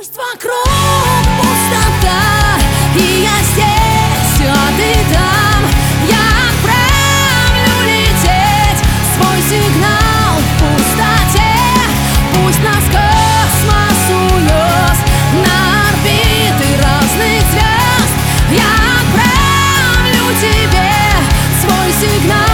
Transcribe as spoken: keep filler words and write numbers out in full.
Пусть вокруг пустота, и я здесь, а ты там. Я отправлю лететь свой сигнал в пустоте. Пусть нас космос унес на орбиты разных звезд. Я отправлю тебе свой сигнал.